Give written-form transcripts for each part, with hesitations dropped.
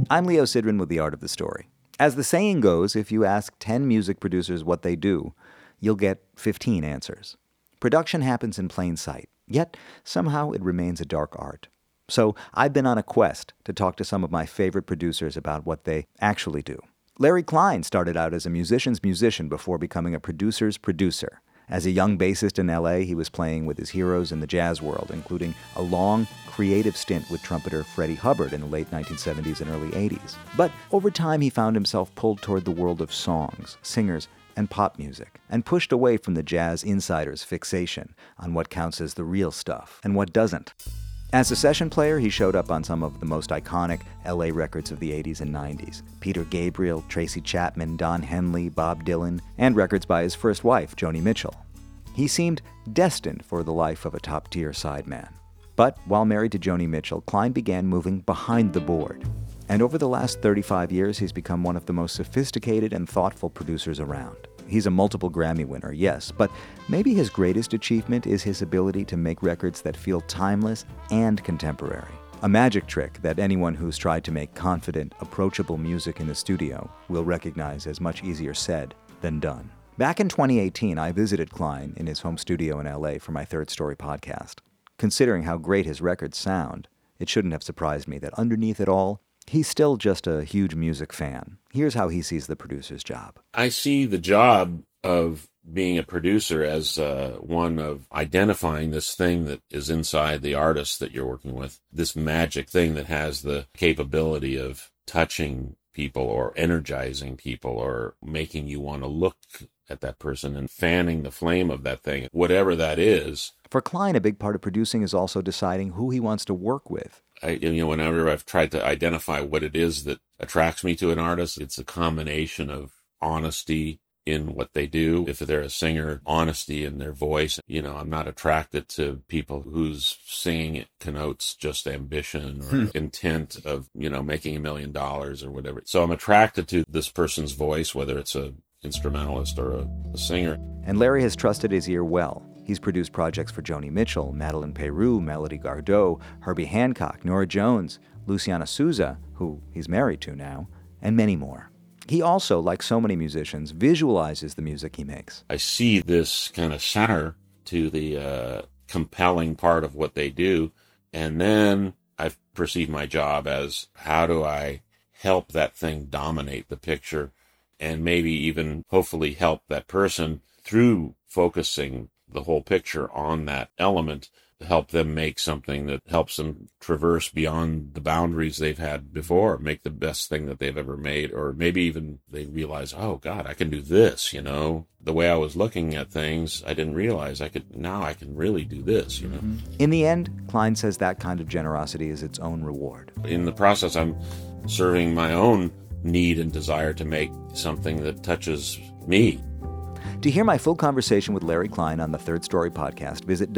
I'm Leo Sidran with The Art of the Story. As the saying goes, if you ask 10 music producers what they do, you'll get 15 answers. Production happens in plain sight, yet somehow it remains a dark art. So I've been on a quest to talk to some of my favorite producers about what they actually do. Larry Klein started out as a musician's musician before becoming a producer's producer. As a young bassist in L.A., he was playing with his heroes in the jazz world, including a long, creative stint with trumpeter Freddie Hubbard in the late 1970s and early 80s. But over time, he found himself pulled toward the world of songs, singers, and pop music, and pushed away from the jazz insider's fixation on what counts as the real stuff and what doesn't. As a session player, he showed up on some of the most iconic L.A. records of the 80s and 90s. Peter Gabriel, Tracy Chapman, Don Henley, Bob Dylan, and records by his first wife, Joni Mitchell. He seemed destined for the life of a top-tier sideman. But while married to Joni Mitchell, Klein began moving behind the board. And over the last 35 years, he's become one of the most sophisticated and thoughtful producers around. He's a multiple Grammy winner, yes, but maybe his greatest achievement is his ability to make records that feel timeless and contemporary. A magic trick that anyone who's tried to make confident, approachable music in the studio will recognize as much easier said than done. Back in 2018, I visited Klein in his home studio in LA for my Third Story podcast. Considering how great his records sound, it shouldn't have surprised me that underneath it all, he's still just a huge music fan. Here's how he sees the producer's job. I see the job of being a producer as one of identifying this thing that is inside the artist that you're working with, this magic thing that has the capability of touching people or energizing people or making you want to look at that person and fanning the flame of that thing, whatever that is. For Klein, a big part of producing is also deciding who he wants to work with. Whenever I've tried to identify what it is that attracts me to an artist, it's a combination of honesty in what they do. If they're a singer, honesty in their voice. I'm not attracted to people whose singing connotes just ambition or intent of, making $1 million or whatever. So I'm attracted to this person's voice, whether it's a instrumentalist or a singer. And Larry has trusted his ear well. He's produced projects for Joni Mitchell, Madeleine Peyroux, Melody Gardot, Herbie Hancock, Norah Jones, Luciana Souza, who he's married to now, and many more. He also, like so many musicians, visualizes the music he makes. I see this kind of center to the compelling part of what they do, and then I perceive my job as how do I help that thing dominate the picture and maybe even hopefully help that person through focusing the whole picture on that element to help them make something that helps them traverse beyond the boundaries they've had before, make the best thing that they've ever made, or maybe even they realize, oh God, I can do this, the way I was looking at things, I didn't realize I can really do this, In the end, Klein says that kind of generosity is its own reward. In the process, I'm serving my own need and desire to make something that touches me. To hear my full conversation with Larry Klein on the Third Story podcast, visit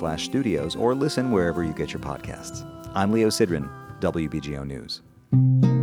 wbgo.org/studios or listen wherever you get your podcasts. I'm Leo Sidran, WBGO News.